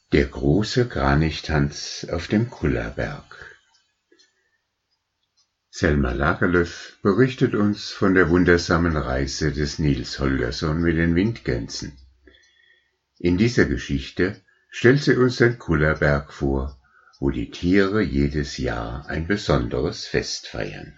Der große Kranichtanz auf dem Kullaberg. Selma Lagerlöf berichtet uns von der wundersamen Reise des Niels Holgersson mit den Windgänsen. In dieser Geschichte stellt sie uns den Kullaberg vor, wo die Tiere jedes Jahr ein besonderes Fest feiern.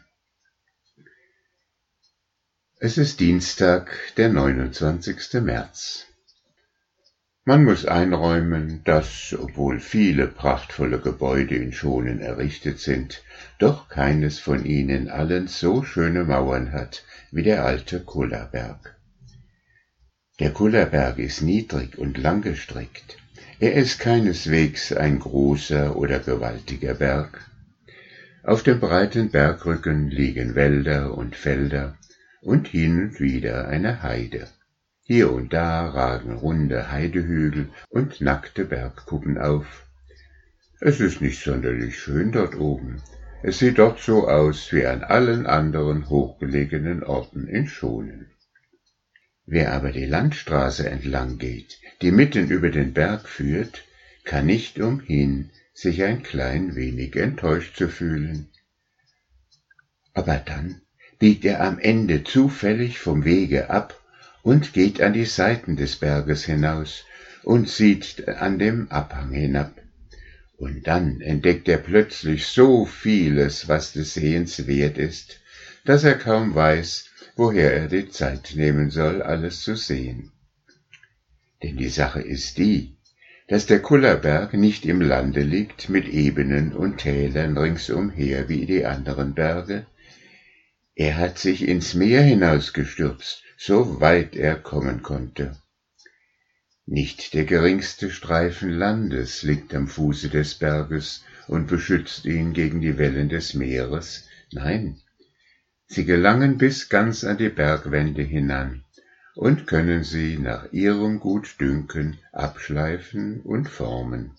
Es ist Dienstag, der 29. März. Man muss einräumen, dass, obwohl viele prachtvolle Gebäude in Schonen errichtet sind, doch keines von ihnen allen so schöne Mauern hat wie der alte Kullaberg. Der Kullaberg ist niedrig und langgestreckt. Er ist keineswegs ein großer oder gewaltiger Berg. Auf dem breiten Bergrücken liegen Wälder und Felder und hin und wieder eine Heide. Hier und da ragen runde Heidehügel und nackte Bergkuppen auf. Es ist nicht sonderlich schön dort oben. Es sieht dort so aus wie an allen anderen hochgelegenen Orten in Schonen. Wer aber die Landstraße entlang geht, die mitten über den Berg führt, kann nicht umhin, sich ein klein wenig enttäuscht zu fühlen. Aber dann biegt er am Ende zufällig vom Wege ab und geht an die Seiten des Berges hinaus und sieht an dem Abhang hinab. Und dann entdeckt er plötzlich so vieles, was des Sehens wert ist, dass er kaum weiß, woher er die Zeit nehmen soll, alles zu sehen. Denn die Sache ist die, dass der Kullaberg nicht im Lande liegt mit Ebenen und Tälern ringsumher wie die anderen Berge. Er hat sich ins Meer hinausgestürzt, so weit er kommen konnte. Nicht der geringste Streifen Landes liegt am Fuße des Berges und beschützt ihn gegen die Wellen des Meeres, nein, sie gelangen bis ganz an die Bergwände hinan und können sie nach ihrem Gutdünken abschleifen und formen.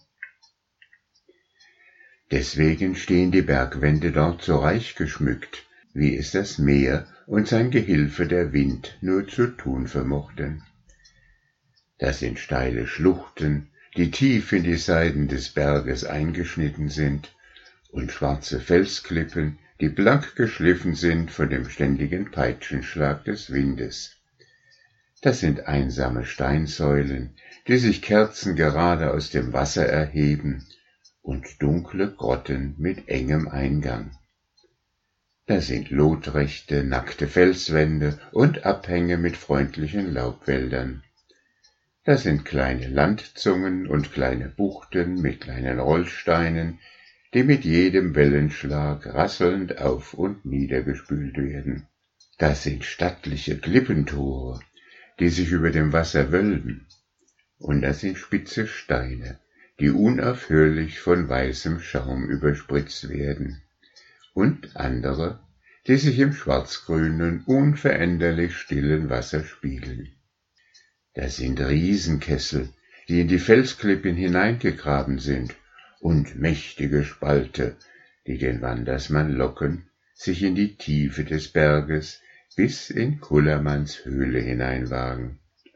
Deswegen stehen die Bergwände dort so reich geschmückt, wie es das Meer und sein Gehilfe der Wind nur zu tun vermochten. Das sind steile Schluchten, die tief in die Seiten des Berges eingeschnitten sind, und schwarze Felsklippen, die blank geschliffen sind von dem ständigen Peitschenschlag des Windes. Das sind einsame Steinsäulen, die sich kerzengerade aus dem Wasser erheben, und dunkle Grotten mit engem Eingang. Da sind lotrechte, nackte Felswände und Abhänge mit freundlichen Laubwäldern. Da sind kleine Landzungen und kleine Buchten mit kleinen Rollsteinen, die mit jedem Wellenschlag rasselnd auf und niedergespült werden. Da sind stattliche Klippentore, die sich über dem Wasser wölben. Und da sind spitze Steine, die unaufhörlich von weißem Schaum überspritzt werden. Und andere, die sich im schwarzgrünen, unveränderlich stillen Wasser spiegeln. Das sind Riesenkessel, die in die Felsklippen hineingegraben sind, und mächtige Spalte, die den Wandersmann locken, sich in die Tiefe des Berges bis in Kullermanns Höhle hineinwagen.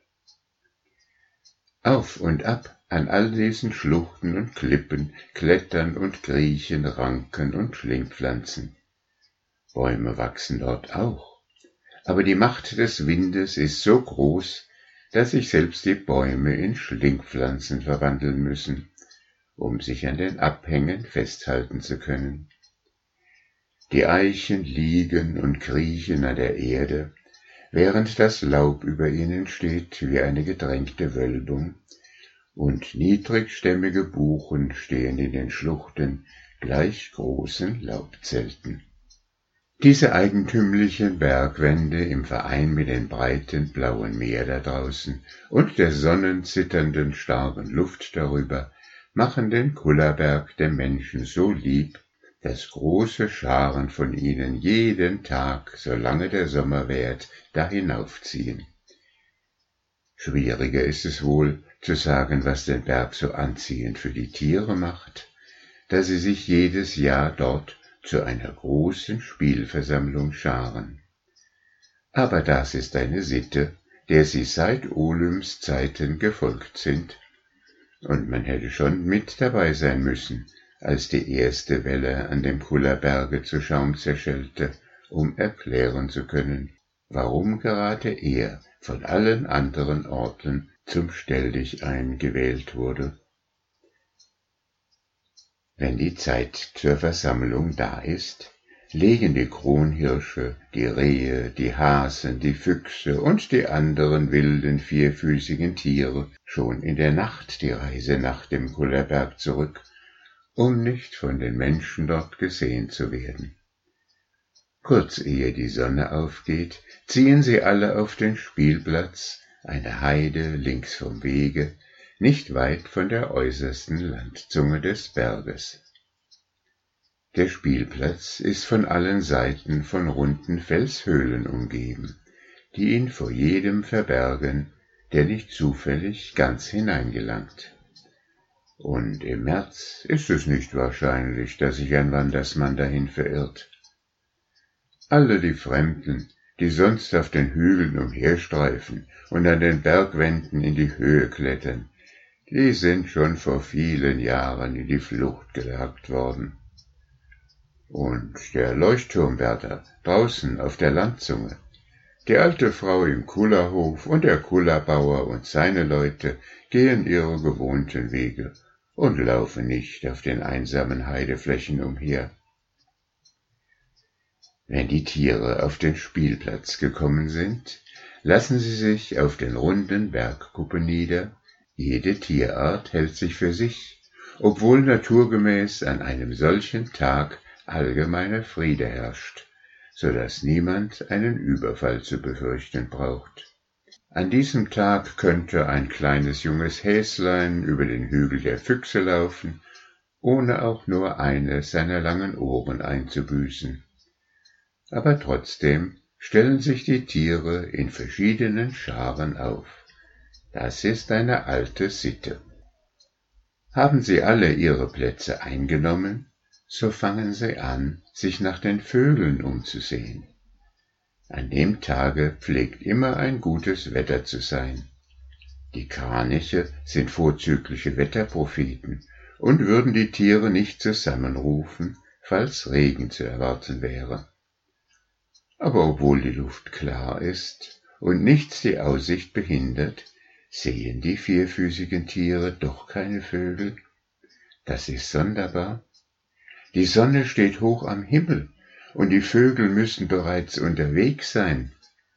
Auf und ab an all diesen Schluchten und Klippen klettern und kriechen Ranken und Schlingpflanzen. Bäume wachsen dort auch, aber die Macht des Windes ist so groß, dass sich selbst die Bäume in Schlingpflanzen verwandeln müssen, um sich an den Abhängen festhalten zu können. Die Eichen liegen und kriechen an der Erde, während das Laub über ihnen steht wie eine gedrängte Wölbung, und niedrigstämmige Buchen stehen in den Schluchten gleich großen Laubzelten. Diese eigentümlichen Bergwände im Verein mit dem breiten blauen Meer da draußen und der sonnenzitternden starren Luft darüber machen den Kullaberg dem Menschen so lieb, dass große Scharen von ihnen jeden Tag, solange der Sommer währt, da hinaufziehen. Schwieriger ist es wohl, zu sagen, was den Berg so anziehend für die Tiere macht, da sie sich jedes Jahr dort zu einer großen Spielversammlung scharen. Aber das ist eine Sitte, der sie seit Olymps Zeiten gefolgt sind, und man hätte schon mit dabei sein müssen, als die erste Welle an dem Kullaberge zu Schaum zerschellte, um erklären zu können, warum gerade er von allen anderen Orten zum Stelldichein gewählt wurde. Wenn die Zeit zur Versammlung da ist, legen die Kronhirsche, die Rehe, die Hasen, die Füchse und die anderen wilden vierfüßigen Tiere schon in der Nacht die Reise nach dem Kullerberg zurück, um nicht von den Menschen dort gesehen zu werden. Kurz ehe die Sonne aufgeht, ziehen sie alle auf den Spielplatz, eine Heide links vom Wege, nicht weit von der äußersten Landzunge des Berges. Der Spielplatz ist von allen Seiten von runden Felshöhlen umgeben, die ihn vor jedem verbergen, der nicht zufällig ganz hineingelangt. Und im März ist es nicht wahrscheinlich, dass sich ein Wandersmann dahin verirrt. Alle die Fremden, die sonst auf den Hügeln umherstreifen und an den Bergwänden in die Höhe klettern, die sind schon vor vielen Jahren in die Flucht gejagt worden. Und der Leuchtturmwärter draußen auf der Landzunge, die alte Frau im Kullerhof und der Kullerbauer und seine Leute gehen ihre gewohnten Wege und laufen nicht auf den einsamen Heideflächen umher. Wenn die Tiere auf den Spielplatz gekommen sind, lassen sie sich auf den runden Bergkuppen nieder. Jede Tierart hält sich für sich, obwohl naturgemäß an einem solchen Tag allgemeiner Friede herrscht, so dass niemand einen Überfall zu befürchten braucht. An diesem Tag könnte ein kleines junges Häslein über den Hügel der Füchse laufen, ohne auch nur eine seiner langen Ohren einzubüßen. Aber trotzdem stellen sich die Tiere in verschiedenen Scharen auf. Das ist eine alte Sitte. Haben sie alle ihre Plätze eingenommen, so fangen sie an, sich nach den Vögeln umzusehen. An dem Tage pflegt immer ein gutes Wetter zu sein. Die Kraniche sind vorzügliche Wetterpropheten und würden die Tiere nicht zusammenrufen, falls Regen zu erwarten wäre. Aber obwohl die Luft klar ist und nichts die Aussicht behindert, sehen die vierfüßigen Tiere doch keine Vögel. Das ist sonderbar. Die Sonne steht hoch am Himmel und die Vögel müssen bereits unterwegs sein.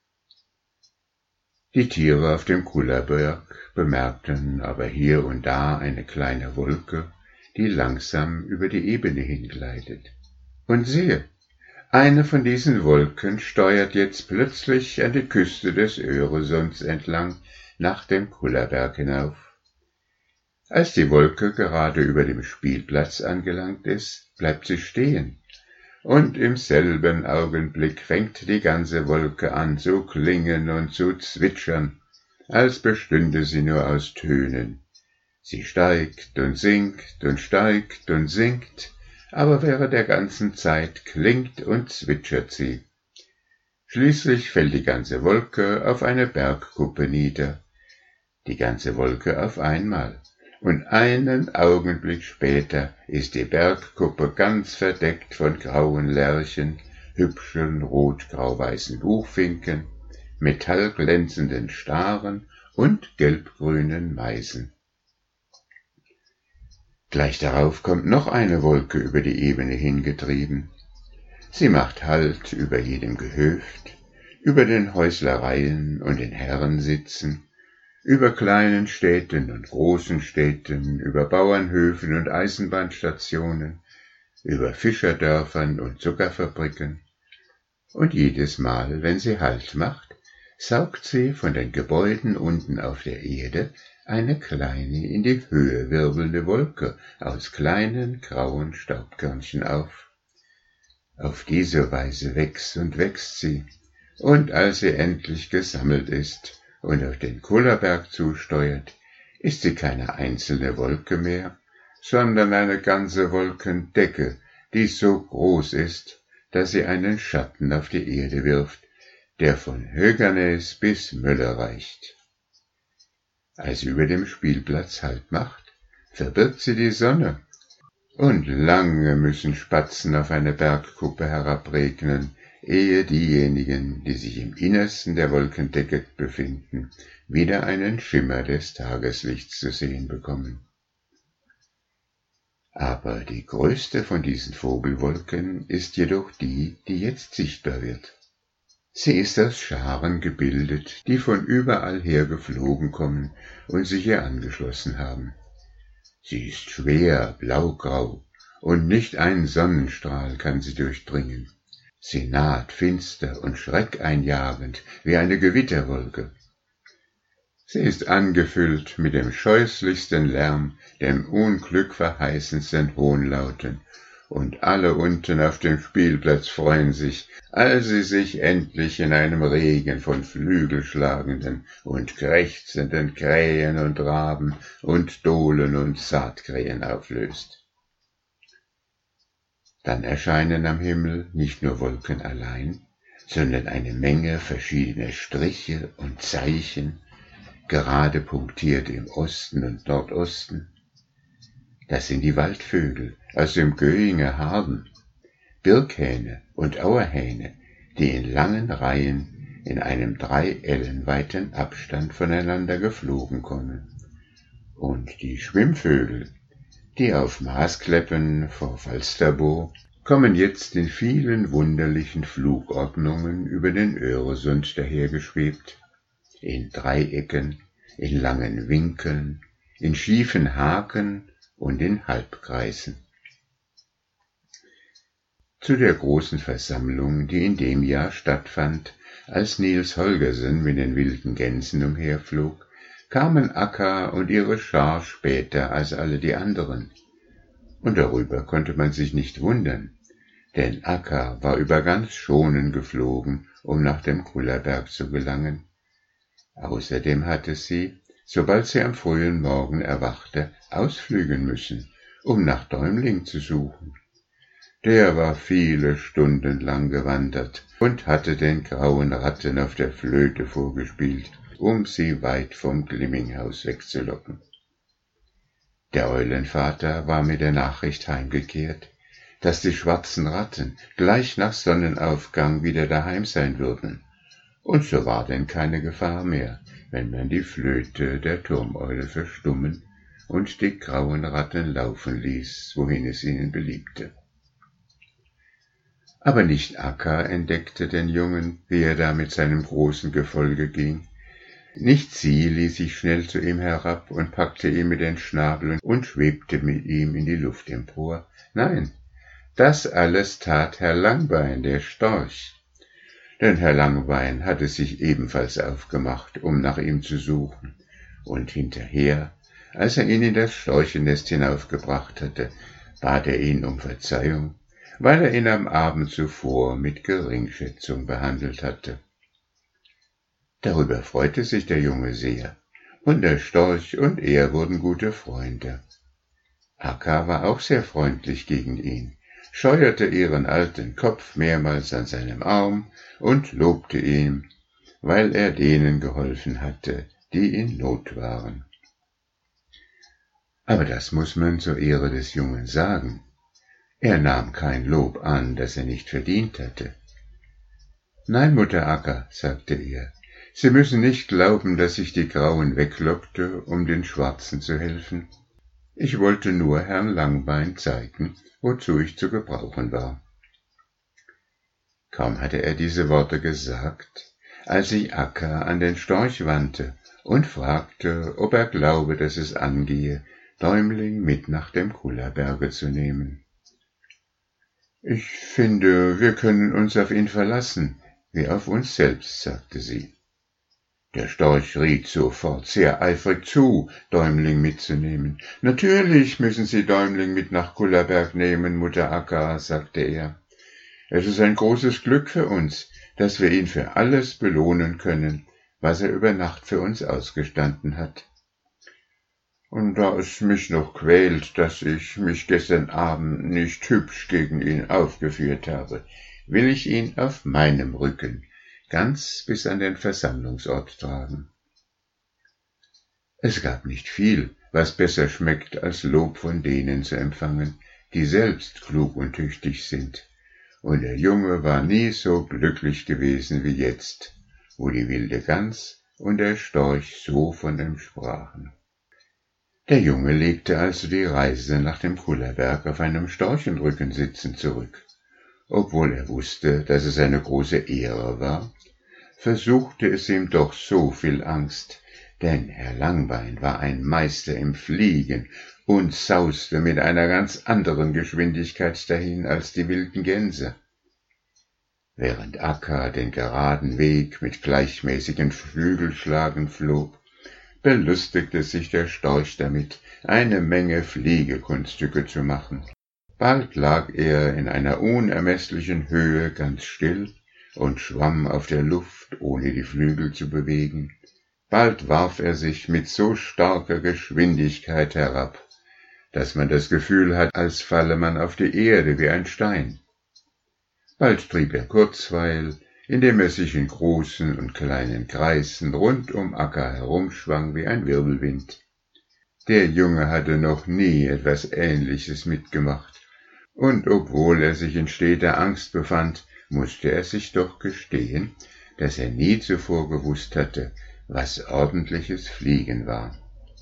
Die Tiere auf dem Kullerberg bemerkten aber hier und da eine kleine Wolke, die langsam über die Ebene hingleitet. Und siehe, eine von diesen Wolken steuert jetzt plötzlich an die Küste des Öresunds entlang nach dem Kullerberg hinauf. Als die Wolke gerade über dem Spielplatz angelangt ist, bleibt sie stehen, und im selben Augenblick fängt die ganze Wolke an zu klingen und zu zwitschern, als bestünde sie nur aus Tönen. Sie steigt und sinkt und steigt und sinkt, aber während der ganzen Zeit klingt und zwitschert sie. Schließlich fällt die ganze Wolke auf eine Bergkuppe nieder, die ganze Wolke auf einmal, und einen Augenblick später ist die Bergkuppe ganz verdeckt von grauen Lerchen, hübschen rot-grau-weißen Buchfinken, metallglänzenden Staren und gelbgrünen Meisen. Gleich darauf kommt noch eine Wolke über die Ebene hingetrieben. Sie macht Halt über jedem Gehöft, über den Häuslereien und den Herrensitzen, über kleinen Städten und großen Städten, über Bauernhöfen und Eisenbahnstationen, über Fischerdörfern und Zuckerfabriken. Und jedes Mal, wenn sie Halt macht, saugt sie von den Gebäuden unten auf der Erde eine kleine in die Höhe wirbelnde Wolke aus kleinen grauen Staubkörnchen auf. Auf diese Weise wächst und wächst sie, und als sie endlich gesammelt ist und auf den Kullerberg zusteuert, ist sie keine einzelne Wolke mehr, sondern eine ganze Wolkendecke, die so groß ist, dass sie einen Schatten auf die Erde wirft, der von Höganäs bis Mölle reicht. Als sie über dem Spielplatz Halt macht, verbirgt sie die Sonne. Und lange müssen Spatzen auf eine Bergkuppe herabregnen, ehe diejenigen, die sich im Innersten der Wolkendecke befinden, wieder einen Schimmer des Tageslichts zu sehen bekommen. Aber die größte von diesen Vogelwolken ist jedoch die, die jetzt sichtbar wird. Sie ist aus Scharen gebildet, die von überall her geflogen kommen und sich ihr angeschlossen haben. Sie ist schwer, blaugrau, und nicht ein Sonnenstrahl kann sie durchdringen. Sie naht finster und schreckeinjagend wie eine Gewitterwolke. Sie ist angefüllt mit dem scheußlichsten Lärm, dem unglückverheißendsten Hohnlauten, und alle unten auf dem Spielplatz freuen sich, als sie sich endlich in einem Regen von flügelschlagenden und krächzenden Krähen und Raben und Dohlen und Saatkrähen auflöst. Dann erscheinen am Himmel nicht nur Wolken allein, sondern eine Menge verschiedener Striche und Zeichen, gerade punktiert im Osten und Nordosten. Das sind die Waldvögel aus dem Göhinger Harden, Birkhähne und Auerhähne, die in langen Reihen in einem 3 Ellen weiten Abstand voneinander geflogen kommen. Und die Schwimmvögel, die auf Maaskleppen vor Falsterbo, kommen jetzt in vielen wunderlichen Flugordnungen über den Öresund dahergeschwebt, in Dreiecken, in langen Winkeln, in schiefen Haken und in Halbkreisen. Zu der großen Versammlung, die in dem Jahr stattfand, als Niels Holgersen mit den wilden Gänsen umherflog, kamen Akka und ihre Schar später als alle die anderen. Und darüber konnte man sich nicht wundern, denn Akka war über ganz Schonen geflogen, um nach dem Kullaberg zu gelangen. Außerdem hatte sie, sobald sie am frühen Morgen erwachte, ausflügen müssen, um nach Däumling zu suchen. Der war viele Stunden lang gewandert und hatte den grauen Ratten auf der Flöte vorgespielt, um sie weit vom Glimminghaus wegzulocken. Der Eulenvater war mit der Nachricht heimgekehrt, dass die schwarzen Ratten gleich nach Sonnenaufgang wieder daheim sein würden, und so war denn keine Gefahr mehr, wenn man die Flöte der Turmeule verstummen und die grauen Ratten laufen ließ, wohin es ihnen beliebte. Aber nicht Akka entdeckte den Jungen, wie er da mit seinem großen Gefolge ging. Nicht sie ließ sich schnell zu ihm herab und packte ihn mit den Schnabel und schwebte mit ihm in die Luft empor. Nein, das alles tat Herr Langbein, der Storch. Denn Herr Langbein hatte sich ebenfalls aufgemacht, um nach ihm zu suchen, und hinterher, als er ihn in das Storchennest hinaufgebracht hatte, bat er ihn um Verzeihung, weil er ihn am Abend zuvor mit Geringschätzung behandelt hatte. Darüber freute sich der Junge sehr, und der Storch und er wurden gute Freunde. Akka war auch sehr freundlich gegen ihn, scheuerte ihren alten Kopf mehrmals an seinem Arm und lobte ihn, weil er denen geholfen hatte, die in Not waren. Aber das muß man zur Ehre des Jungen sagen. Er nahm kein Lob an, das er nicht verdient hatte. »Nein, Mutter Akka«, sagte er, »Sie müssen nicht glauben, dass ich die Grauen weglockte, um den Schwarzen zu helfen. Ich wollte nur Herrn Langbein zeigen, wozu ich zu gebrauchen war.« Kaum hatte er diese Worte gesagt, als sich Akka an den Storch wandte und fragte, ob er glaube, dass es angehe, Däumling mit nach dem Kullaberge zu nehmen. »Ich finde, wir können uns auf ihn verlassen, wie auf uns selbst«, sagte sie. Der Storch riet sofort sehr eifrig zu, Däumling mitzunehmen. »Natürlich müssen Sie Däumling mit nach Kullaberg nehmen, Mutter Akka«, sagte er. »Es ist ein großes Glück für uns, dass wir ihn für alles belohnen können, was er über Nacht für uns ausgestanden hat. Und da es mich noch quält, dass ich mich gestern Abend nicht hübsch gegen ihn aufgeführt habe, will ich ihn auf meinem Rücken ganz bis an den Versammlungsort tragen.« Es gab nicht viel, was besser schmeckt, als Lob von denen zu empfangen, die selbst klug und tüchtig sind. Und der Junge war nie so glücklich gewesen wie jetzt, wo die wilde Gans und der Storch so von ihm sprachen. Der Junge legte also die Reise nach dem Kullerberg auf einem Storchenrücken sitzend zurück. Obwohl er wusste, dass es eine große Ehre war, versuchte es ihm doch so viel Angst, denn Herr Langbein war ein Meister im Fliegen und sauste mit einer ganz anderen Geschwindigkeit dahin als die wilden Gänse. Während Akka den geraden Weg mit gleichmäßigen Flügelschlagen flog, belustigte sich der Storch damit, eine Menge Fliegekunststücke zu machen. Bald lag er in einer unermesslichen Höhe ganz still und schwamm auf der Luft, ohne die Flügel zu bewegen. Bald warf er sich mit so starker Geschwindigkeit herab, dass man das Gefühl hat, als falle man auf die Erde wie ein Stein. Bald trieb er Kurzweil, indem er sich in großen und kleinen Kreisen rund um Akka herumschwang wie ein Wirbelwind. Der Junge hatte noch nie etwas Ähnliches mitgemacht, und obwohl er sich in steter Angst befand, musste er sich doch gestehen, dass er nie zuvor gewusst hatte, was ordentliches Fliegen war.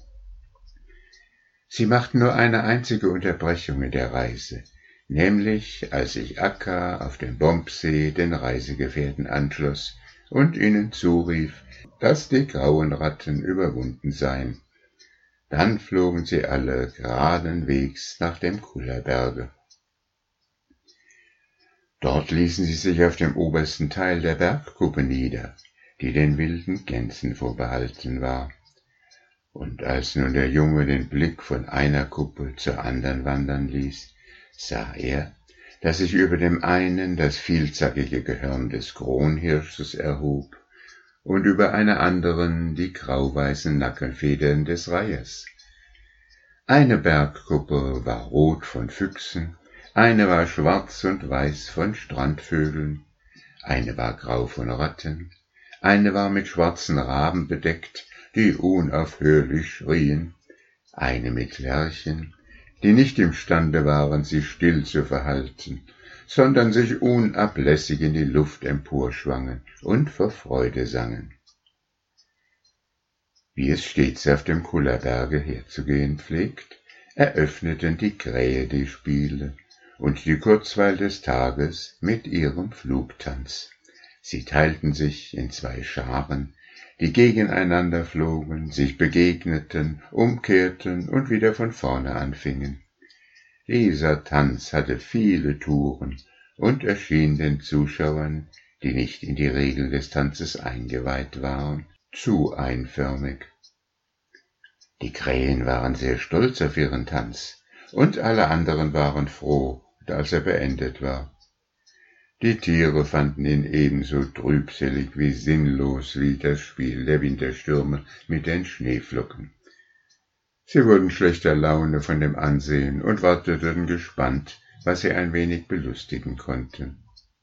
Sie machten nur eine einzige Unterbrechung in der Reise, nämlich als sich Akka auf dem Bombsee den Reisegefährten anschloss und ihnen zurief, dass die grauen Ratten überwunden seien. Dann flogen sie alle geraden Wegs nach dem Kullerberge. Dort ließen sie sich auf dem obersten Teil der Bergkuppe nieder, die den wilden Gänsen vorbehalten war. Und als nun der Junge den Blick von einer Kuppe zur anderen wandern ließ, sah er, dass sich über dem einen das vielzackige Gehörn des Kronhirsches erhob und über einer anderen die grauweißen Nackenfedern des Reihers. Eine Bergkuppe war rot von Füchsen, eine war schwarz und weiß von Strandvögeln, eine war grau von Ratten, eine war mit schwarzen Raben bedeckt, die unaufhörlich schrien, eine mit Lerchen, die nicht imstande waren, sich still zu verhalten, sondern sich unablässig in die Luft emporschwangen und vor Freude sangen. Wie es stets auf dem Kullerberge herzugehen pflegt, eröffneten die Krähe die Spiele und die Kurzweil des Tages mit ihrem Flugtanz. Sie teilten sich in zwei Scharen, die gegeneinander flogen, sich begegneten, umkehrten und wieder von vorne anfingen. Dieser Tanz hatte viele Touren und erschien den Zuschauern, die nicht in die Regeln des Tanzes eingeweiht waren, zu einförmig. Die Krähen waren sehr stolz auf ihren Tanz, und alle anderen waren froh, als er beendet war. Die Tiere fanden ihn ebenso trübselig wie sinnlos wie das Spiel der Winterstürme mit den Schneeflocken. Sie wurden schlechter Laune von dem Ansehen und warteten gespannt, was sie ein wenig belustigen konnten.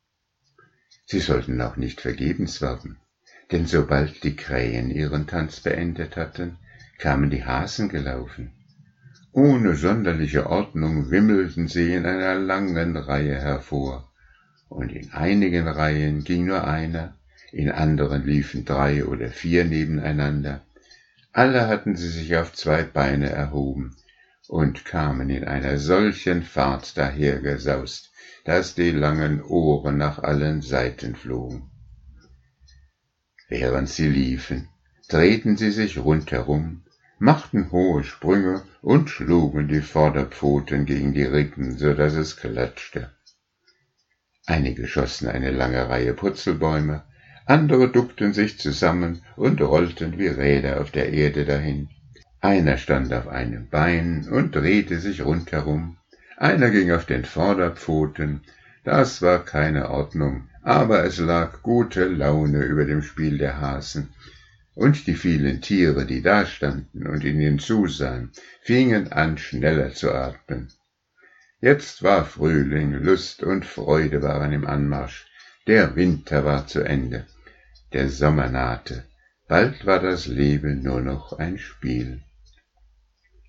Sie sollten auch nicht vergebens warten, denn sobald die Krähen ihren Tanz beendet hatten, kamen die Hasen gelaufen. Ohne sonderliche Ordnung wimmelten sie in einer langen Reihe hervor, und in einigen Reihen ging nur einer, in anderen liefen 3 oder 4 nebeneinander. Alle hatten sie sich auf 2 Beine erhoben und kamen in einer solchen Fahrt dahergesaust, dass die langen Ohren nach allen Seiten flogen. Während sie liefen, drehten sie sich rundherum, machten hohe Sprünge und schlugen die Vorderpfoten gegen die Rippen, so dass es klatschte. Einige schossen eine lange Reihe Purzelbäume, andere duckten sich zusammen und rollten wie Räder auf der Erde dahin. Einer stand auf einem Bein und drehte sich rundherum, einer ging auf den Vorderpfoten. Das war keine Ordnung, aber es lag gute Laune über dem Spiel der Hasen, und die vielen Tiere, die dastanden und ihnen zusahen, fingen an, schneller zu atmen. Jetzt war Frühling, Lust und Freude waren im Anmarsch, der Winter war zu Ende, der Sommer nahte, bald war das Leben nur noch ein Spiel.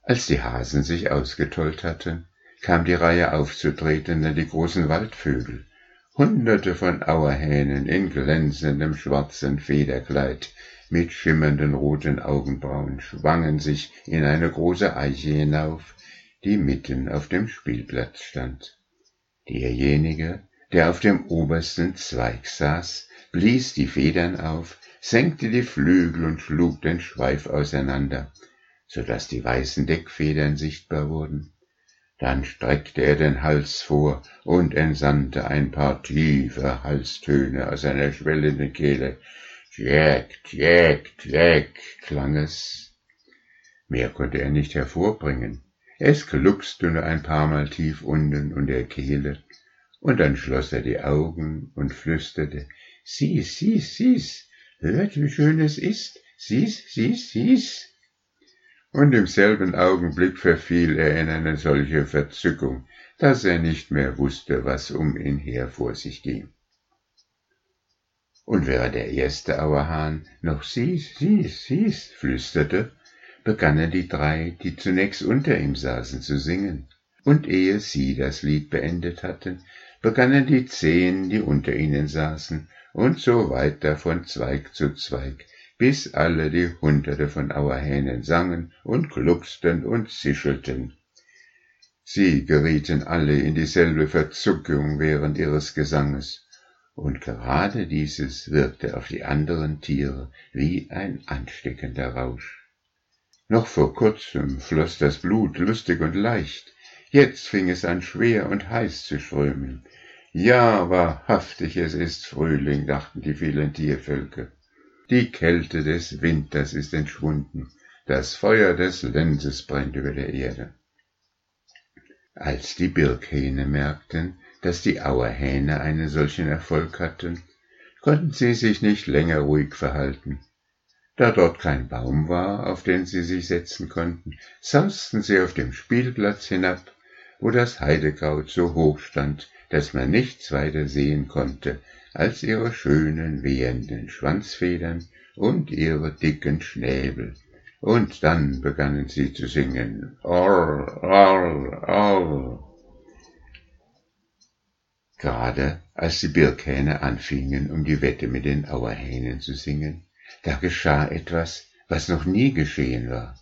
Als die Hasen sich ausgetollt hatten, kam die Reihe aufzutretender die großen Waldvögel. Hunderte von Auerhähnen in glänzendem schwarzen Federkleid mit schimmernden roten Augenbrauen schwangen sich in eine große Eiche hinauf, die mitten auf dem Spielplatz stand. Derjenige, der auf dem obersten Zweig saß, blies die Federn auf, senkte die Flügel und schlug den Schweif auseinander, so daß die weißen Deckfedern sichtbar wurden. Dann streckte er den Hals vor und entsandte ein paar tiefe Halstöne aus seiner schwellenden Kehle. Tjäck, tjäck, tjäck, klang es. Mehr konnte er nicht hervorbringen. Es gluckste nur ein paar Mal tief unten in der Kehle, und dann schloss er die Augen und flüsterte, »Sieh's, sieh's, sieh's, hört, wie schön es ist, sieh's, sieh's, sieh's.« Und im selben Augenblick verfiel er in eine solche Verzückung, dass er nicht mehr wusste, was um ihn her vor sich ging. Und während der erste Auerhahn noch »Sieh's, sieh's, sieh's« flüsterte, begannen die drei, die zunächst unter ihm saßen, zu singen. Und ehe sie das Lied beendet hatten, begannen die 10, die unter ihnen saßen, und so weiter von Zweig zu Zweig, bis alle die Hunderte von Auerhähnen sangen und glucksten und zischelten. Sie gerieten alle in dieselbe Verzückung während ihres Gesanges, und gerade dieses wirkte auf die anderen Tiere wie ein ansteckender Rausch. Noch vor kurzem floss das Blut lustig und leicht, jetzt fing es an schwer und heiß zu strömen. Ja, wahrhaftig, es ist Frühling, dachten die vielen Tiervölker. Die Kälte des Winters ist entschwunden, das Feuer des Lenses brennt über der Erde. Als die Birkhähne merkten, dass die Auerhähne einen solchen Erfolg hatten, konnten sie sich nicht länger ruhig verhalten. Da dort kein Baum war, auf den sie sich setzen konnten, sausten sie auf dem Spielplatz hinab, wo das Heidekraut so hoch stand, dass man nichts weiter sehen konnte als ihre schönen wehenden Schwanzfedern und ihre dicken Schnäbel. Und dann begannen sie zu singen. Orr, orr, orr. Gerade als die Birkhähne anfingen, um die Wette mit den Auerhähnen zu singen, da geschah etwas, was noch nie geschehen war.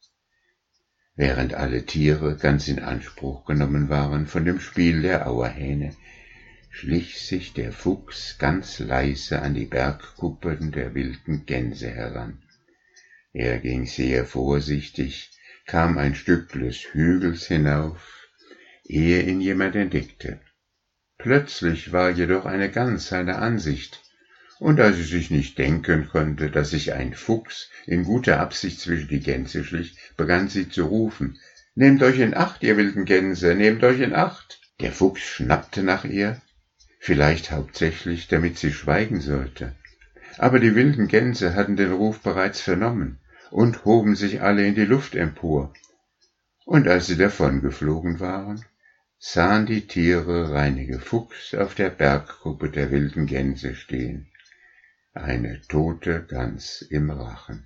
Während alle Tiere ganz in Anspruch genommen waren von dem Spiel der Auerhähne, schlich sich der Fuchs ganz leise an die Bergkuppen der wilden Gänse heran. Er ging sehr vorsichtig, kam ein Stück des Hügels hinauf, ehe ihn jemand entdeckte. Plötzlich war jedoch eine Gans seiner Ansicht, und als sie sich nicht denken konnte, dass sich ein Fuchs in guter Absicht zwischen die Gänse schlich, begann sie zu rufen, »Nehmt euch in Acht, ihr wilden Gänse, nehmt euch in Acht!« Der Fuchs schnappte nach ihr, vielleicht hauptsächlich, damit sie schweigen sollte. Aber die wilden Gänse hatten den Ruf bereits vernommen und hoben sich alle in die Luft empor. Und als sie davongeflogen waren, sahen die Tiere Reineke Fuchs auf der Bergkuppe der wilden Gänse stehen. Eine tote Gans im Rachen.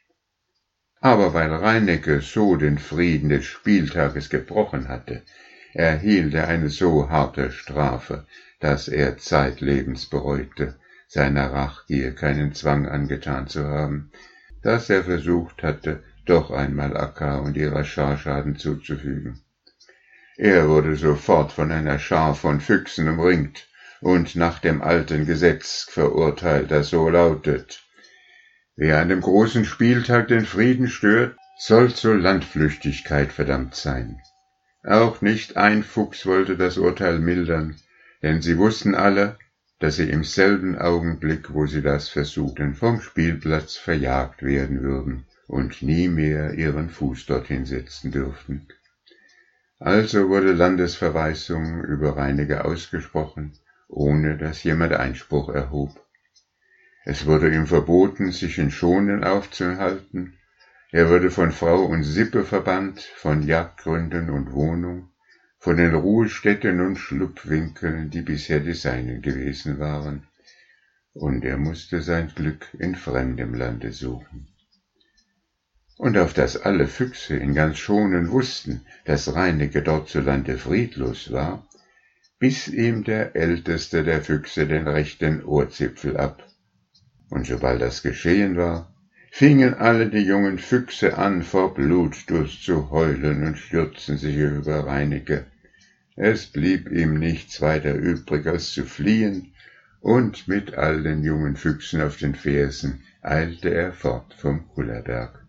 Aber weil Reineke so den Frieden des Spieltages gebrochen hatte, erhielt er eine so harte Strafe, dass er zeitlebens bereute, seiner Rachgier keinen Zwang angetan zu haben, dass er versucht hatte, doch einmal Akka und ihrer Schar Schaden zuzufügen. Er wurde sofort von einer Schar von Füchsen umringt und nach dem alten Gesetz verurteilt, das so lautet: Wer an dem großen Spieltag den Frieden stört, soll zur Landflüchtigkeit verdammt sein. Auch nicht ein Fuchs wollte das Urteil mildern, denn sie wussten alle, dass sie im selben Augenblick, wo sie das versuchten, vom Spielplatz verjagt werden würden und nie mehr ihren Fuß dorthin setzen dürften. Also wurde Landesverweisung über Reineke ausgesprochen, ohne dass jemand Einspruch erhob. Es wurde ihm verboten, sich in Schonen aufzuhalten, er wurde von Frau und Sippe verbannt, von Jagdgründen und Wohnung, von den Ruhestätten und Schlupfwinkeln, die bisher die seinen gewesen waren, und er musste sein Glück in fremdem Lande suchen. und auf dass alle Füchse in ganz Schonen wussten, dass Reineke dort zu Lande friedlos war, biß ihm der älteste der Füchse den rechten Ohrzipfel ab. Und sobald das geschehen war, fingen alle die jungen Füchse an, vor Blutdurst zu heulen und stürzten sich über Reineke. Es blieb ihm nichts weiter übrig, als zu fliehen, und mit all den jungen Füchsen auf den Fersen eilte er fort vom Kullerberg.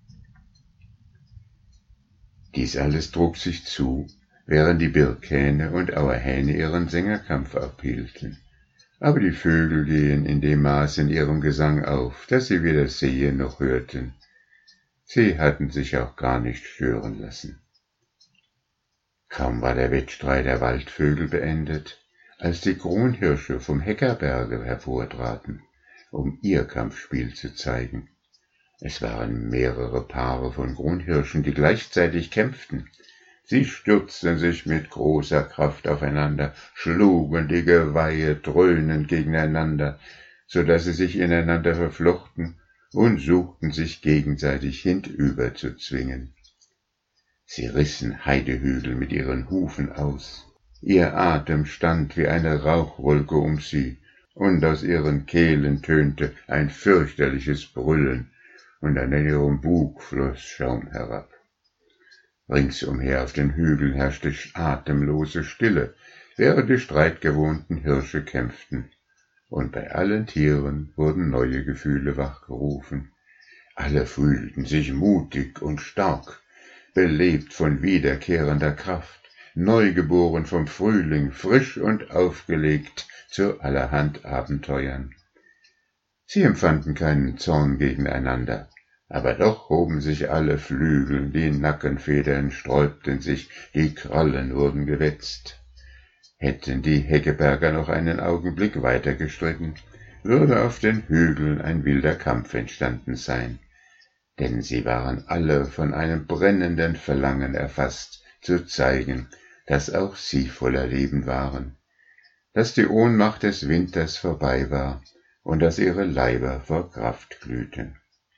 Dies alles trug sich zu, während die Birkhähne und Auerhähne ihren Sängerkampf abhielten. Aber die Vögel gehen in dem Maß in ihrem Gesang auf, dass sie weder sehen noch hörten. Sie hatten sich auch gar nicht stören lassen. Kaum war der Wettstreit der Waldvögel beendet, als die Kronhirsche vom Heckerberge hervortraten, um ihr Kampfspiel zu zeigen. Es waren mehrere Paare von Kronhirschen, die gleichzeitig kämpften. Sie stürzten sich mit großer Kraft aufeinander, schlugen die Geweihe dröhnend gegeneinander, so dass sie sich ineinander verflochten und suchten sich gegenseitig hinüber zu zwingen. Sie rissen Heidehügel mit ihren Hufen aus. Ihr Atem stand wie eine Rauchwolke um sie, und aus ihren Kehlen tönte ein fürchterliches Brüllen, und an ihrem Bug floss Schaum herab. Ringsumher auf den Hügeln herrschte atemlose Stille, während die streitgewohnten Hirsche kämpften, und bei allen Tieren wurden neue Gefühle wachgerufen. Alle fühlten sich mutig und stark, belebt von wiederkehrender Kraft, neugeboren vom Frühling, frisch und aufgelegt zu allerhand Abenteuern. Sie empfanden keinen Zorn gegeneinander, aber doch hoben sich alle Flügel, die Nackenfedern sträubten sich, die Krallen wurden gewetzt. Hätten die Heckeberger noch einen Augenblick weiter gestritten, würde auf den Hügeln ein wilder Kampf entstanden sein, denn sie waren alle von einem brennenden Verlangen erfasst, zu zeigen, dass auch sie voller Leben waren, dass die Ohnmacht des Winters vorbei war und dass ihre Leiber vor Kraft glühten.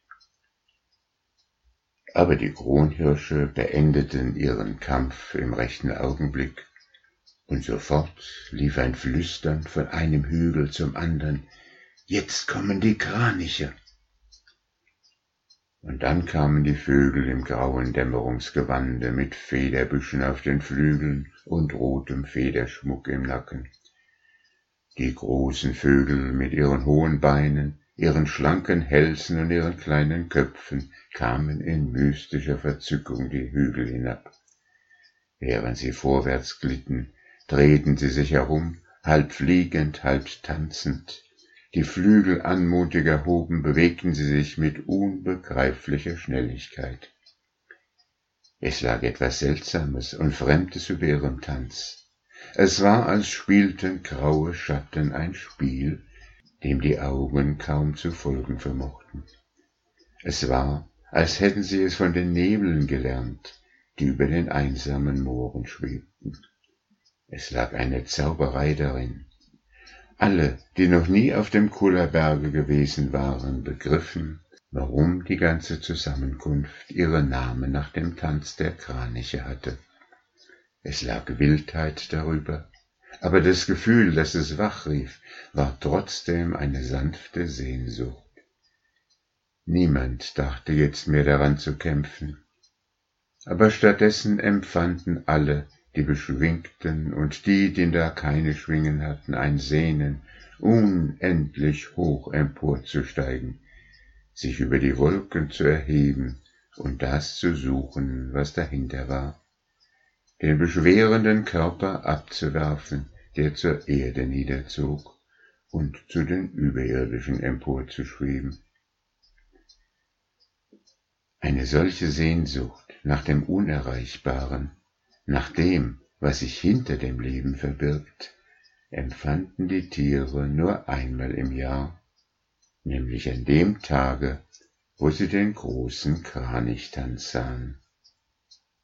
Aber die Kronhirsche beendeten ihren Kampf im rechten Augenblick, und sofort lief ein Flüstern von einem Hügel zum andern: »Jetzt kommen die Kraniche!« Und dann kamen die Vögel im grauen Dämmerungsgewande mit Federbüschen auf den Flügeln und rotem Federschmuck im Nacken. Die großen Vögel mit ihren hohen Beinen, ihren schlanken Hälsen und ihren kleinen Köpfen kamen in mystischer Verzückung die Hügel hinab. Während sie vorwärts glitten, drehten sie sich herum, halb fliegend, halb tanzend. Die Flügel anmutig erhoben, bewegten sie sich mit unbegreiflicher Schnelligkeit. Es lag etwas Seltsames und Fremdes über ihrem Tanz. Es war, als spielten graue Schatten ein Spiel, dem die Augen kaum zu folgen vermochten. Es war, als hätten sie es von den Nebeln gelernt, die über den einsamen Mooren schwebten. Es lag eine Zauberei darin. Alle, die noch nie auf dem Kullerberge gewesen waren, begriffen, warum die ganze Zusammenkunft ihre Namen nach dem Tanz der Kraniche hatte. Es lag Wildheit darüber, aber das Gefühl, das es wachrief, war trotzdem eine sanfte Sehnsucht. Niemand dachte jetzt mehr daran zu kämpfen, aber stattdessen empfanden alle, die Beschwingten und die da keine Schwingen hatten, ein Sehnen, unendlich hoch emporzusteigen, sich über die Wolken zu erheben und das zu suchen, was dahinter war, den beschwerenden Körper abzuwerfen, der zur Erde niederzog, und zu den Überirdischen emporzuschweben. Eine solche Sehnsucht nach dem Unerreichbaren, nach dem, was sich hinter dem Leben verbirgt, empfanden die Tiere nur einmal im Jahr, nämlich an dem Tage, wo sie den großen Kranichtanz sahen.